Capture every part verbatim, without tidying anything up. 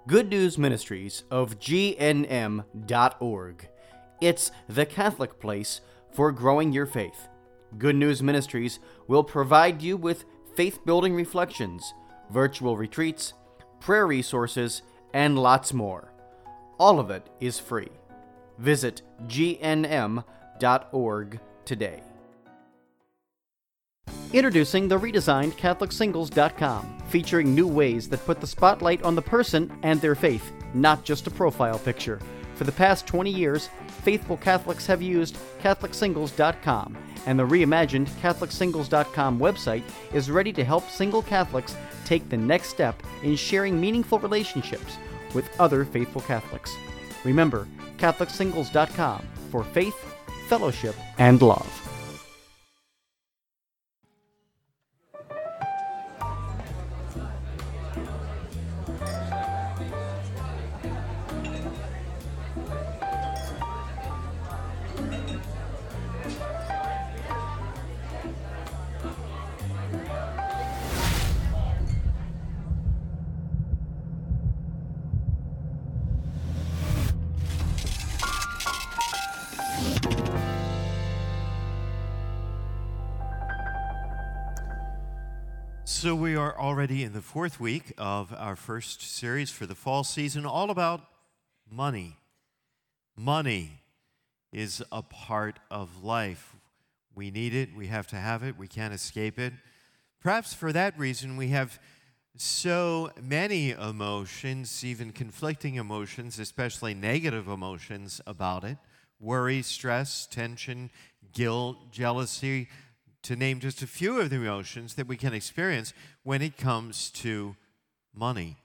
Good News Ministries of G N M dot org. It's the Catholic place for growing your faith. Good News Ministries will provide you with faith-building reflections, virtual retreats, prayer resources, and lots more. All of it is free. Visit G N M dot org today. Introducing the redesigned Catholic Singles dot com, featuring new ways that put the spotlight on the person and their faith, not just a profile picture. For the past twenty years, faithful Catholics have used Catholic Singles dot com, and the reimagined Catholic Singles dot com website is ready to help single Catholics take the next step in sharing meaningful relationships with other faithful Catholics. Remember, Catholic Singles dot com for faith, fellowship, and love. So we are already in the fourth week of our first series for the fall season, all about money. Money is a part of life. We need it. We have to have it. We can't escape it. Perhaps for that reason, we have so many emotions, even conflicting emotions, especially negative emotions about it. Worry, stress, tension, guilt, jealousy, to name just a few of the emotions that we can experience when it comes to money.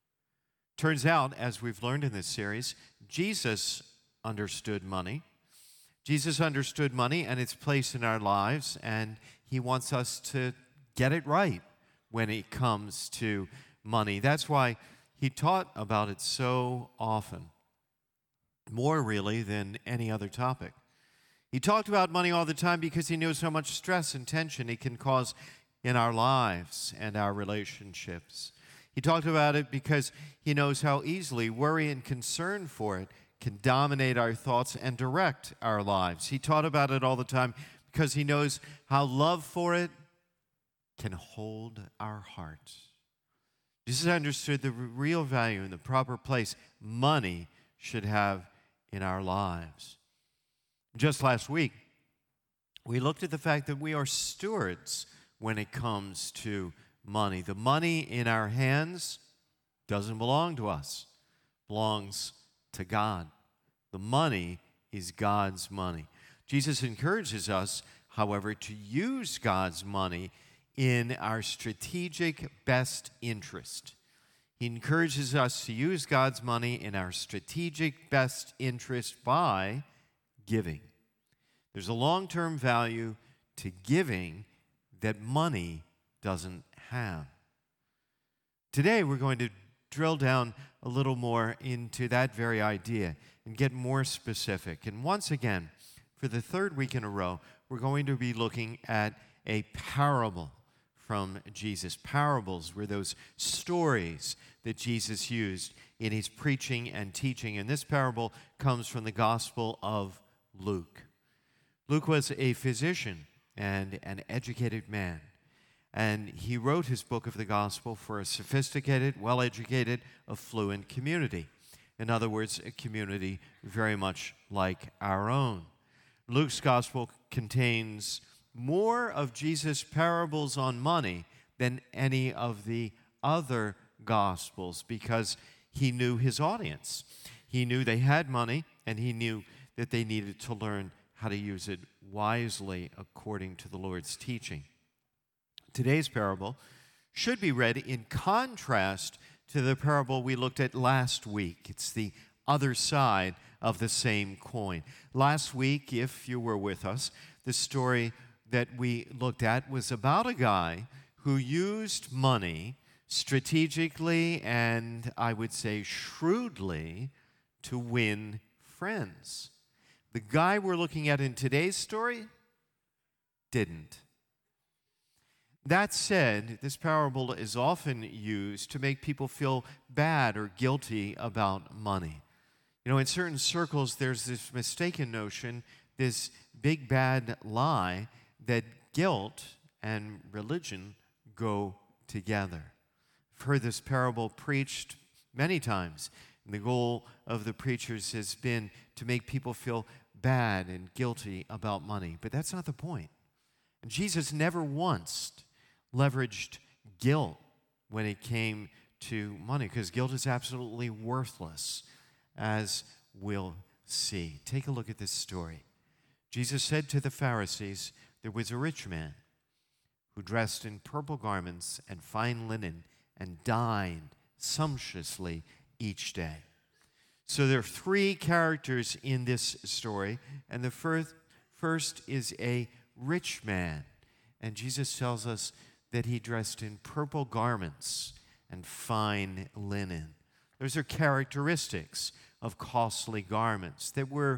Turns out, as we've learned in this series, Jesus understood money. Jesus understood money and its place in our lives, and he wants us to get it right when it comes to money. That's why he taught about it so often, more really than any other topic. He talked about money all the time because he knows how much stress and tension it can cause in our lives and our relationships. He talked about it because he knows how easily worry and concern for it can dominate our thoughts and direct our lives. He taught about it all the time because he knows how love for it can hold our hearts. Jesus understood the real value and the proper place money should have in our lives. Just last week, we looked at the fact that we are stewards when it comes to money. The money in our hands doesn't belong to us, it belongs to God. The money is God's money. Jesus encourages us, however, to use God's money in our strategic best interest. He encourages us to use God's money in our strategic best interest by giving. There's a long-term value to giving that money doesn't have. Today, we're going to drill down a little more into that very idea and get more specific. And once again, for the third week in a row, we're going to be looking at a parable from Jesus. Parables were those stories that Jesus used in his preaching and teaching. And this parable comes from the Gospel of Luke. Luke was a physician and an educated man, and he wrote his book of the Gospel for a sophisticated, well-educated, affluent community. In other words, a community very much like our own. Luke's Gospel contains more of Jesus' parables on money than any of the other Gospels because he knew his audience. He knew they had money, and he knew that they needed to learn how to use it wisely according to the Lord's teaching. Today's parable should be read in contrast to the parable we looked at last week. It's the other side of the same coin. Last week, if you were with us, the story that we looked at was about a guy who used money strategically and, I would say, shrewdly to win friends. The guy we're looking at in today's story didn't. That said, this parable is often used to make people feel bad or guilty about money. You know, in certain circles, there's this mistaken notion, this big bad lie, that guilt and religion go together. I've heard this parable preached many times, and the goal of the preachers has been to make people feel bad and guilty about money. But that's not the point. And Jesus never once leveraged guilt when it came to money, because guilt is absolutely worthless, as we'll see. Take a look at this story. Jesus said to the Pharisees, there was a rich man who dressed in purple garments and fine linen and dined sumptuously each day. So there are three characters in this story, and the first, first is a rich man. And Jesus tells us that he dressed in purple garments and fine linen. Those are characteristics of costly garments that were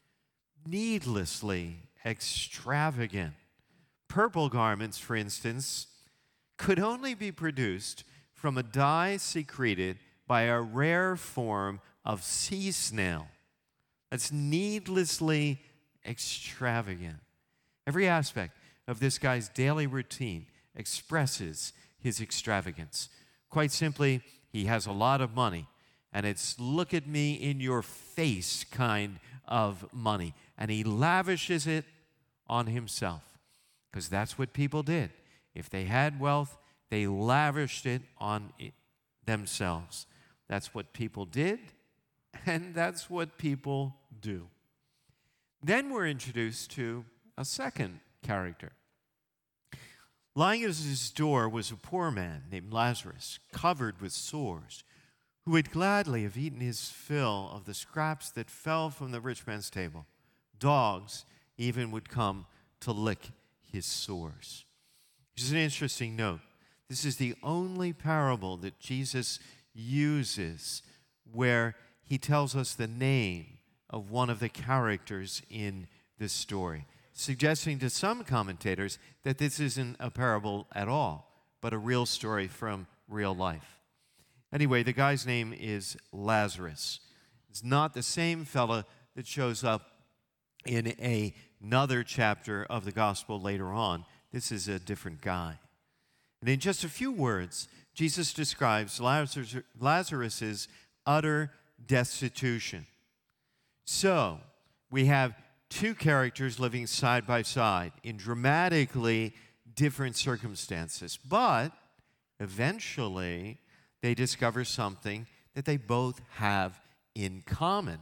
needlessly extravagant. Purple garments, for instance, could only be produced from a dye secreted by a rare form of sea snail. That's needlessly extravagant. Every aspect of this guy's daily routine expresses his extravagance. Quite simply, he has a lot of money, and it's look at me in your face kind of money, and he lavishes it on himself, because that's what people did. If they had wealth, they lavished it on it themselves. That's what people did, and that's what people do. Then we're introduced to a second character. Lying at his door was a poor man named Lazarus, covered with sores, who would gladly have eaten his fill of the scraps that fell from the rich man's table. Dogs even would come to lick his sores. Which is an interesting note. This is the only parable that Jesus uses where he tells us the name of one of the characters in this story, suggesting to some commentators that this isn't a parable at all, but a real story from real life. Anyway, the guy's name is Lazarus. It's not the same fella that shows up in a, another chapter of the gospel later on. This is a different guy. And in just a few words, Jesus describes Lazarus, Lazarus's utter destitution. So, we have two characters living side by side in dramatically different circumstances, but eventually they discover something that they both have in common: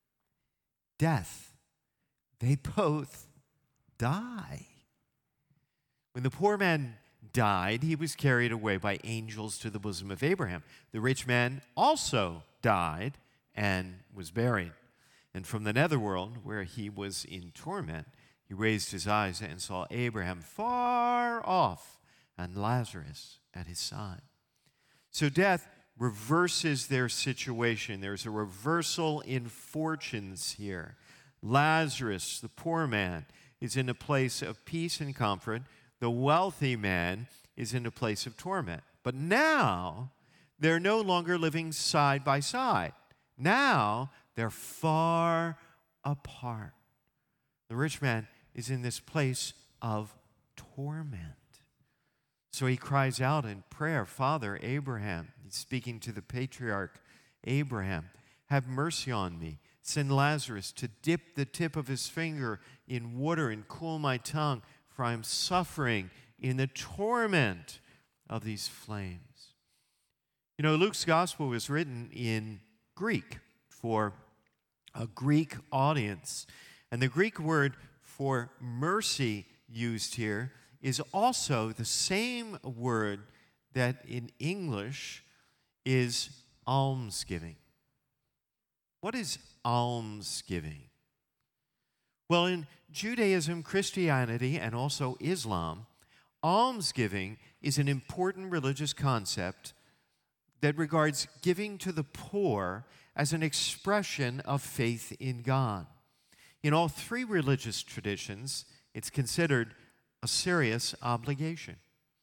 death. They both die. When the poor man died, he was carried away by angels to the bosom of Abraham. The rich man also died and was buried. And from the netherworld, where he was in torment, he raised his eyes and saw Abraham far off and Lazarus at his side. So death reverses their situation. There's a reversal in fortunes here. Lazarus, the poor man, is in a place of peace and comfort. The wealthy man is in a place of torment. But now, they're no longer living side by side. Now, they're far apart. The rich man is in this place of torment. So he cries out in prayer, Father Abraham, he's speaking to the patriarch Abraham, have mercy on me. Send Lazarus to dip the tip of his finger in water and cool my tongue, for I am suffering in the torment of these flames. You know, Luke's gospel was written in Greek for a Greek audience. And the Greek word for mercy used here is also the same word that in English is almsgiving. What is almsgiving? Well, in Judaism, Christianity, and also Islam, almsgiving is an important religious concept that regards giving to the poor as an expression of faith in God. In all three religious traditions, it's considered a serious obligation.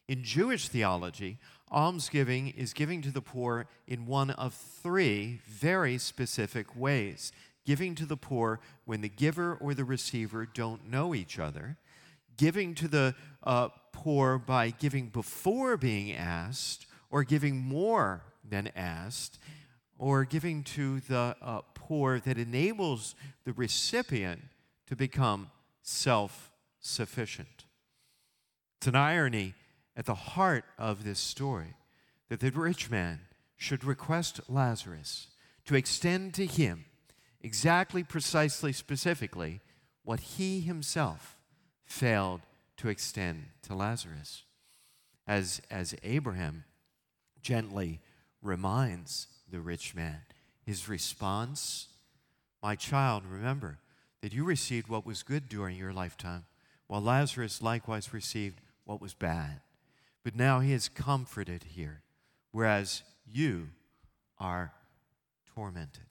In Jewish theology, almsgiving is giving to the poor in one of three very specific ways. Giving to the poor when the giver or the receiver don't know each other. Giving to the uh, poor by giving before being asked, or giving more than asked, or giving to the uh, poor that enables the recipient to become self-sufficient. It's an irony at the heart of this story that the rich man should request Lazarus to extend to him exactly, precisely, specifically what he himself failed to extend to Lazarus. As, as Abraham gently reminds the rich man, his response, "My child, remember that you received what was good during your lifetime, while Lazarus likewise received what was bad. But now he is comforted here, whereas you are tormented."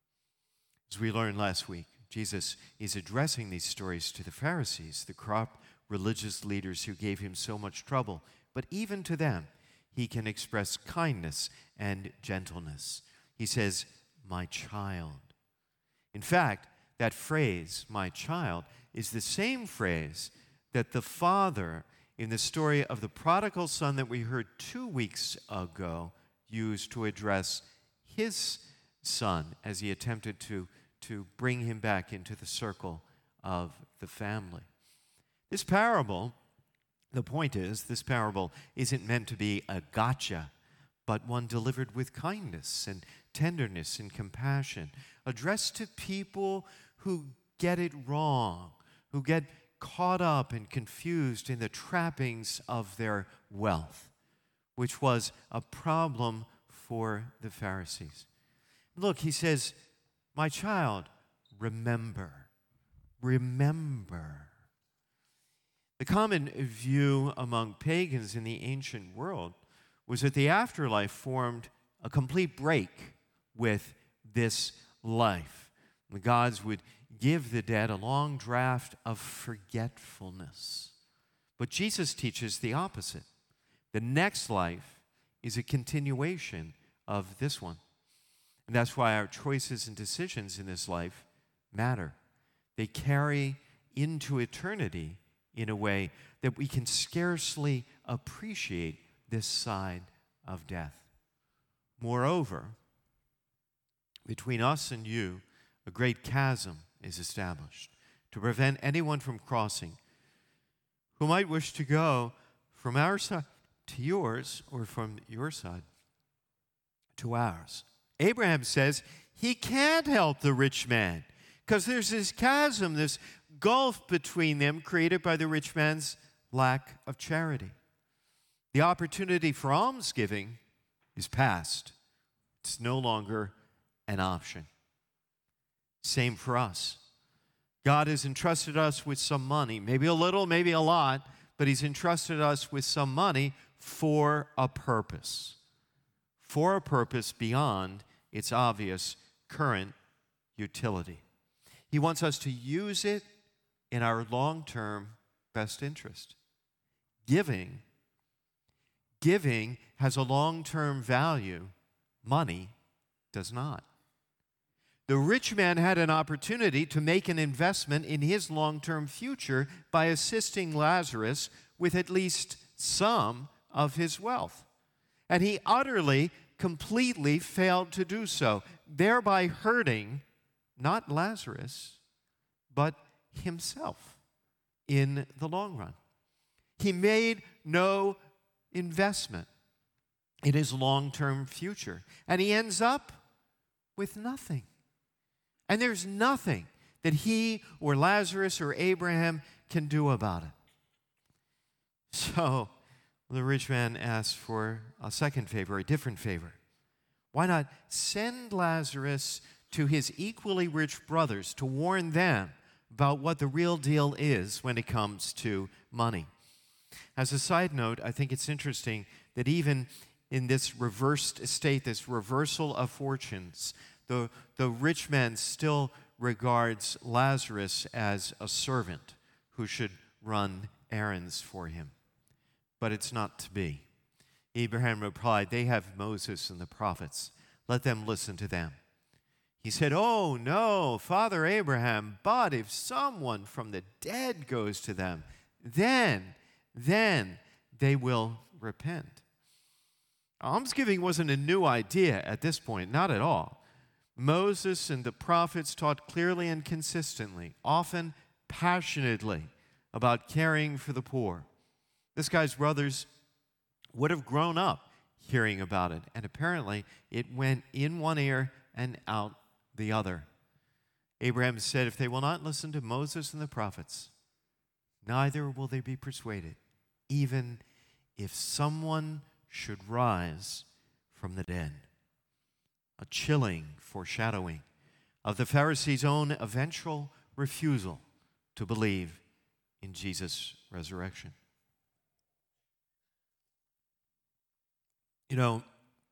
As we learned last week, Jesus is addressing these stories to the Pharisees, the corrupt religious leaders who gave him so much trouble. But even to them, he can express kindness and gentleness. He says, "My child." In fact, that phrase, "my child," is the same phrase that the father in the story of the prodigal son that we heard two weeks ago used to address his son as he attempted to, to bring him back into the circle of the family. This parable, the point is, this parable isn't meant to be a gotcha, but one delivered with kindness and tenderness and compassion, addressed to people who get it wrong, who get caught up and confused in the trappings of their wealth, which was a problem for the Pharisees. Look, he says, "My child, remember, remember." The common view among pagans in the ancient world was that the afterlife formed a complete break with this life. The gods would give the dead a long draft of forgetfulness. But Jesus teaches the opposite. The next life is a continuation of this one. And that's why our choices and decisions in this life matter. They carry into eternity in a way that we can scarcely appreciate this side of death. Moreover, between us and you, a great chasm is established to prevent anyone from crossing who might wish to go from our side to yours or from your side to ours. Abraham says he can't help the rich man because there's this chasm, this gulf between them created by the rich man's lack of charity. The opportunity for almsgiving is past. It's no longer an option. Same for us. God has entrusted us with some money, maybe a little, maybe a lot, but he's entrusted us with some money for a purpose. For a purpose beyond its obvious current utility. He wants us to use it in our long-term best interest. Giving, giving has a long-term value. Money does not. The rich man had an opportunity to make an investment in his long-term future by assisting Lazarus with at least some of his wealth. And he utterly, completely failed to do so, thereby hurting not Lazarus, but himself in the long run. He made no investment in his long-term future, and he ends up with nothing. And there's nothing that he or Lazarus or Abraham can do about it. So the rich man asks for a second favor, a different favor. Why not send Lazarus to his equally rich brothers to warn them about what the real deal is when it comes to money? As a side note, I think it's interesting that even in this reversed state, this reversal of fortunes, the, the rich man still regards Lazarus as a servant who should run errands for him. but it's not to be. Abraham replied, they have Moses and the prophets. Let them listen to them. He said, oh, no, Father Abraham, but if someone from the dead goes to them, then, then they will repent. Almsgiving wasn't a new idea at this point, not at all. Moses and the prophets taught clearly and consistently, often passionately, about caring for the poor. This guy's brothers would have grown up hearing about it, and apparently it went in one ear and out the other. Abraham said, if they will not listen to Moses and the prophets, neither will they be persuaded, even if someone should rise from the dead. A chilling foreshadowing of the Pharisees' own eventual refusal to believe in Jesus' resurrection. You know,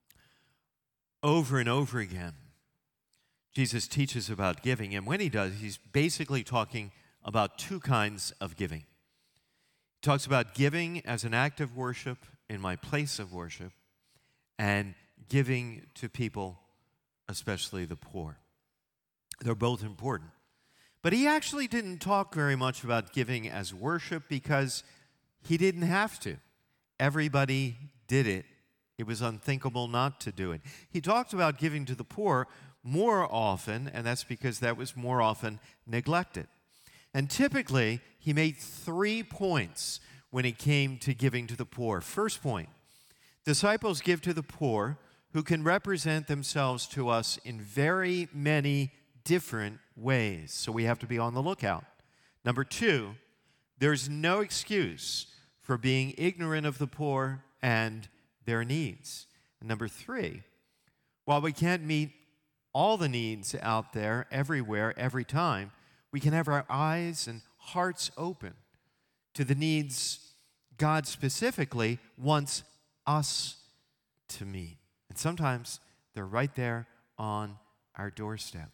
over and over again, Jesus teaches about giving, and when he does, he's basically talking about two kinds of giving. He talks about giving as an act of worship in my place of worship, and giving to people, especially the poor. They're both important. But he actually didn't talk very much about giving as worship because he didn't have to. Everybody did it. It was unthinkable not to do it. He talked about giving to the poor more often, and that's because that was more often neglected. And typically, he made three points when it came to giving to the poor. First point, disciples give to the poor who can represent themselves to us in very many different ways, so we have to be on the lookout. Number two, there's no excuse for being ignorant of the poor and their needs. And number three, while we can't meet all the needs out there, everywhere, every time, we can have our eyes and hearts open to the needs God specifically wants us to meet. And sometimes they're right there on our doorstep.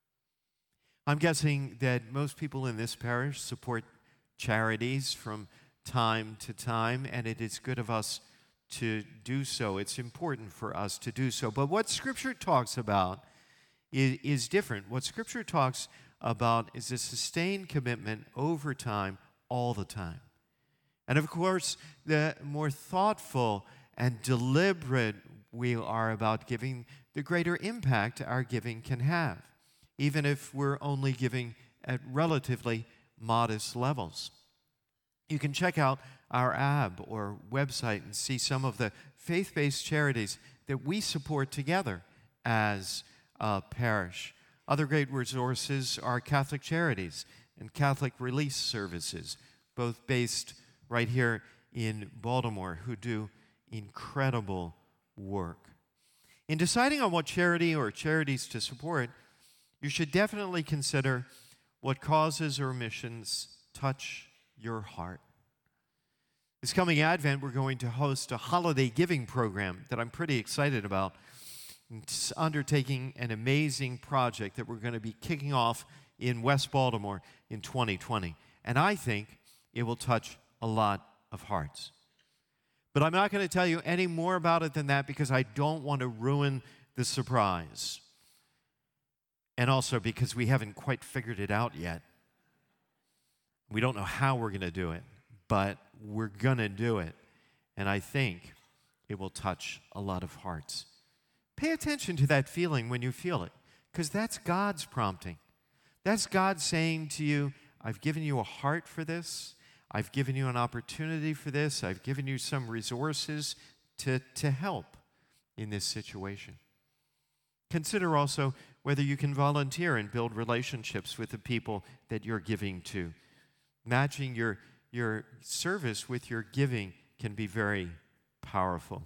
I'm guessing that most people in this parish support charities from time to time, and it is good of us to do so. It's important for us to do so. But what Scripture talks about is, is different. What Scripture talks about is a sustained commitment over time, all the time. And of course, the more thoughtful and deliberate we are about giving, the greater impact our giving can have, even if we're only giving at relatively modest levels. You can check out our app or website and see some of the faith-based charities that we support together as a parish. Other great resources are Catholic Charities and Catholic Relief Services, both based right here in Baltimore, who do incredible work. In deciding on what charity or charities to support, you should definitely consider what causes or missions touch your heart. This coming Advent, we're going to host a holiday giving program that I'm pretty excited about. It's undertaking an amazing project that we're going to be kicking off in West Baltimore in twenty twenty. And I think it will touch a lot of hearts. But I'm not going to tell you any more about it than that because I don't want to ruin the surprise. And also because we haven't quite figured it out yet. We don't know how we're going to do it, but we're going to do it. And I think it will touch a lot of hearts. Pay attention to that feeling when you feel it, because that's God's prompting. That's God saying to you, I've given you a heart for this. I've given you an opportunity for this. I've given you some resources to, to help in this situation. Consider also whether you can volunteer and build relationships with the people that you're giving to. Matching your, your service with your giving can be very powerful.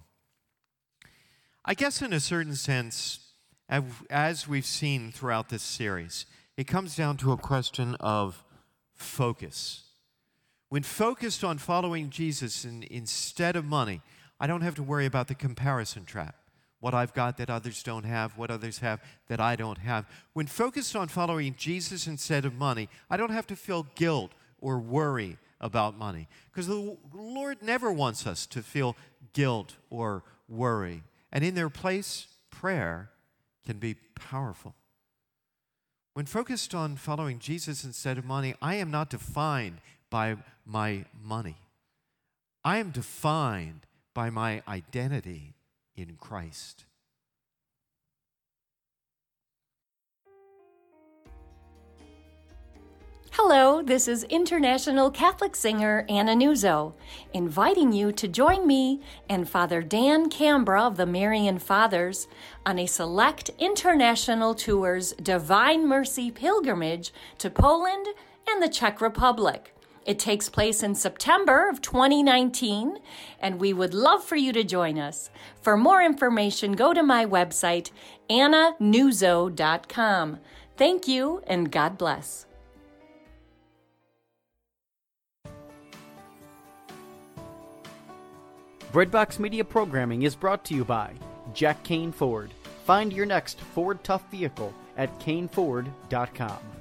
I guess in a certain sense, as we've seen throughout this series, it comes down to a question of focus. When focused on following Jesus in, instead of money, I don't have to worry about the comparison trap. What I've got that others don't have, what others have that I don't have. When focused on following Jesus instead of money, I don't have to feel guilt or worry about money. Because the Lord never wants us to feel guilt or worry. And in their place, prayer can be powerful. When focused on following Jesus instead of money, I am not defined by my money. I am defined by my identity in Christ. Hello, this is international Catholic singer Anna Nuzzo, inviting you to join me and Father Dan Cambra of the Marian Fathers on a select international tour's Divine Mercy pilgrimage to Poland and the Czech Republic. It takes place in September of twenty nineteen, and we would love for you to join us. For more information, go to my website, anna nuzzo dot com. Thank you, and God bless. Breadbox Media programming is brought to you by Jack Kane Ford. Find your next Ford Tough vehicle at kane ford dot com.